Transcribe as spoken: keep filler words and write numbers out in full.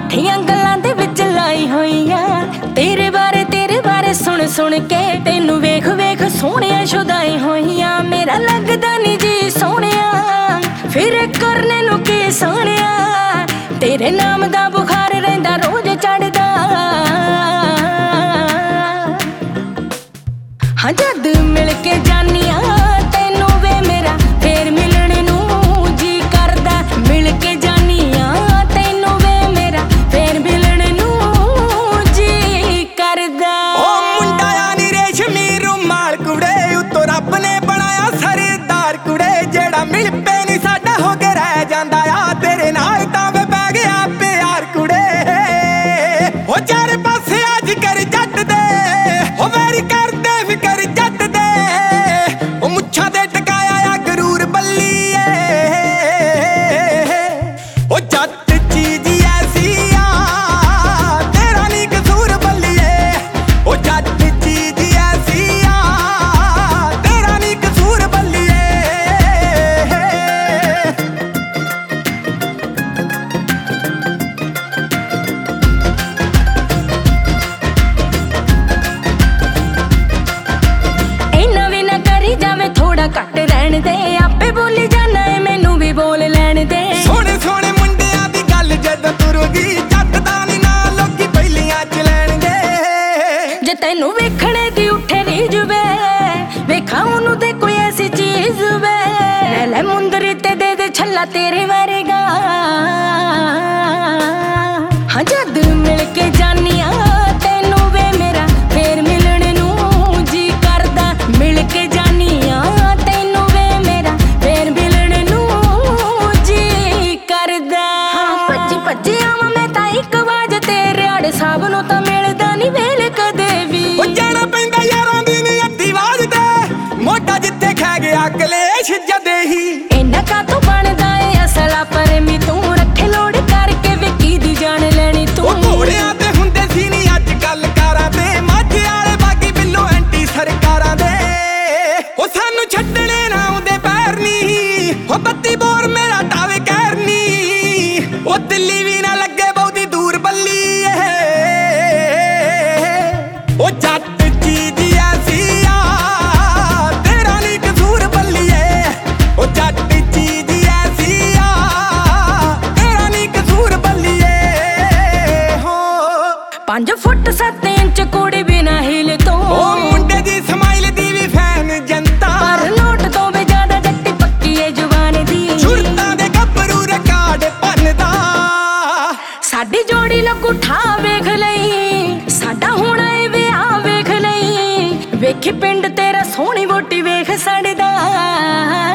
मिठियां गल्लां दे विच लाई होईयां तेरे बारे तेरे बारे सुन सुन के तेनू वेख वेख सोहणियां शुदाई होईयां। मेरा लगदा नी जी सोहणिया फिर करने नू की सोहणिया तेरे नाम दा बुखार रहिंदा रोज चढ़दा। हाँ जद मिल के जानिया तेनू वे मेरा फेर मिलने नू जी करदा। मिल के जानिया तेनू वे मेरा फेर मिलने नू जी करदा। ओ मुंडा नी रेशमी रुमाल कुड़े उत्तों रब ने बनाया सरदार कुड़े जेड़ा मिल पे नी साडा हो के रह जांदा आ तेरे नाल तां वे पै गया प्यार कुड़े। ओ चार पासे अज कर जट दे ओ वैरी करदे फिकर जट दे ओ मुच्छां ते टकाया आ गरूर बल्लीए। ओ जट चीज ऐसी आ तेरा नी कसूर बल्लीए। ओ जट चीज ऐसी आ तेरा नी कसूर बल्लीए। इन्ना भी ना करी जावे थोड़ा घट रहन दे आपे बोली जाना है मैनू भी बोल लैण दे। सोहणे सोहणे मुंडियां दी गल जदों तुरुगी जट दा नी ना लोकी पहिलियां च लैणगे। जे तैनू वेखणे दी उठे रीज वे वेखा ओनू ते कोई ऐसी चीज वे ले ले मुंदरी ते दे दे छल्ला तेरे वर्गा। हाँ जद मिल के जानिया तेनू वे मेरा फेर मिलने नू जी करदा। मिल के जानिया तेनू वे मेरा फेर मिलने नू जी करदा। हाँ भज्जी भज्जी आवां मैं तां इक वाज तेरे आड़े साहब नू तां मिलदा नी वेल कदे वी। ओ जाना पैंदा यारां दी नी अद्धी वाज दे मोटा जिथे खै गया कलेश जदे ही। इन्ना कातों बनदा ए असला पर मी तू रखे लोड़ करके विकी दी जान लेनी तू। ओ घोड़ियां ते हुंदे सी नी अज कल कारां ते माझे आले बागी बिल्लो एंटी सरकारां दे। ओ सानू छड्डणे ना आउंदे पैर नी ओ बत्ती बोर मेरा टावे कहर नी ओ दिल्ली भी ना लगे बहुती दूर बल्ली ए। ओ जट चीज ऐसी आ तेरा नी कसूर बल्लीए। ओ जट चीज ऐसी आ तेरा नी कसूर बल्लीए। हो पंज फुट सत्त इंच कुड़ी बिना हिल तो ओ मुंडे दी स्माइल दी भी फैन जनता पर नोट तो भी ज्यादा जट्टी पक्की है जुबान दी। छुरतां दे गब्बरू रिकार्ड भनदा साडी जोड़ी लगू ठा वेख लई साडा होना ए विआह वेख लई। वेखी पिंड तेरा सोहणी वोटी वेख सड़दा।